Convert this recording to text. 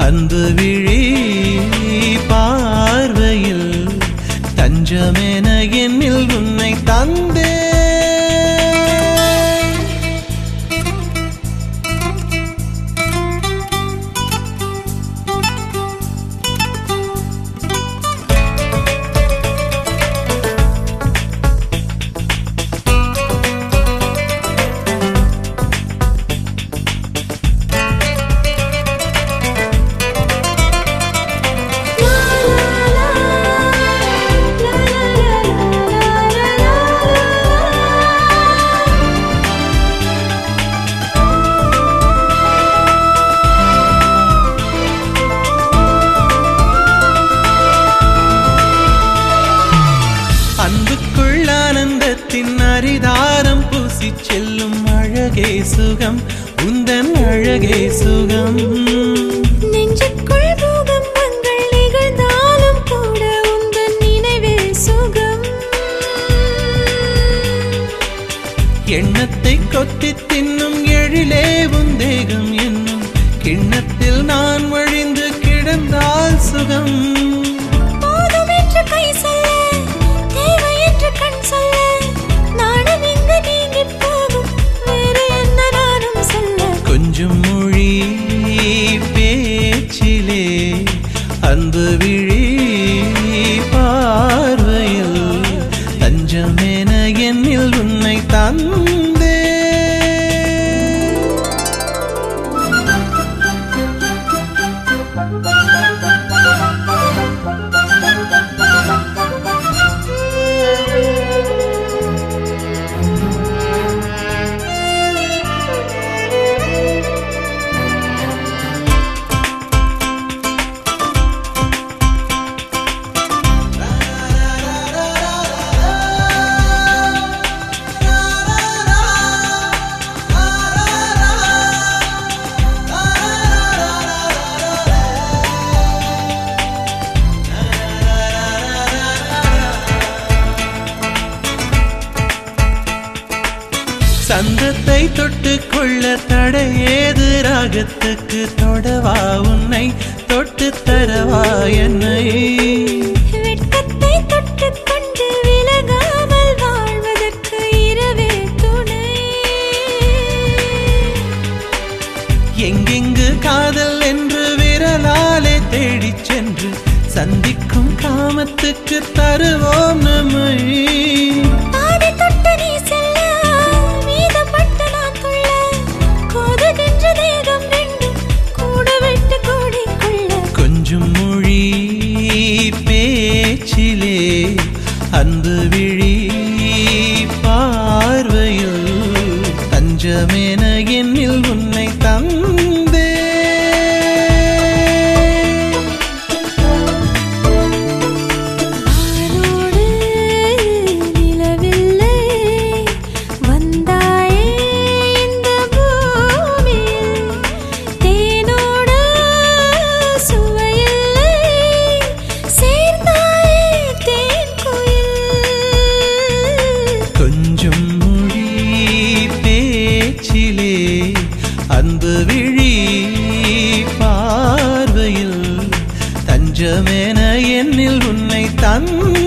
அன்பு விழி பார்வையில் தஞ்சமென என்னில் உன்னை தந்தே. அன்புக்குள் ஆனந்தத்தின் அரிதாரம் பூசி செல்லும் அழகே சுகம், உந்தன் அழகே சுகம். நெஞ்சுக்குள் பூகம்பங்கள் நிகழ்ந்தாலும் கூட உந்தன் நினைவே சுகம். எண்ணத்தை கொத்தி தின்னும் எழிலே உந்தேகம் என்னும் கிண்ணத்தில் நான் வழிந்து கிடந்தால் சுகம். கை சொல்ல தேவையற்ற கண் சொல்ல நானும் இங்கு நீங்கி போகும் வேறு என்ன நானும் சொல்ல. கொஞ்சம் மொழி பேச்சிலே அன்பு விழி பார்வையில் தஞ்சமென என்னில் உன்னை தந்தே. சந்தத்தை தொட்டுக் கொள்ள தடையேது ராகத்துக்கு தொடவா உன்னை தொட்டு தரவா என்னை. வெட்கத்தை தொட்டுக் கொண்டு விலகாமல் வாழ்வதற்கு இரவே துணை. எங்கெங்கு காதல் என்று விரலாலே தேடிச் சென்று சந்திக்கும் காமத்துக்கு தருவோம் நம்மை. கொஞ்சம் மொழி பேச்சிலே அன்பு விழி பார்வையில் தஞ்சமென என்னில் உன்னை தந்தே. கொஞ்சம் மொழி பேச்சிலே அன்பு விழி பார்வையில் தஞ்சமென என்னில் உன்னை தந்தே.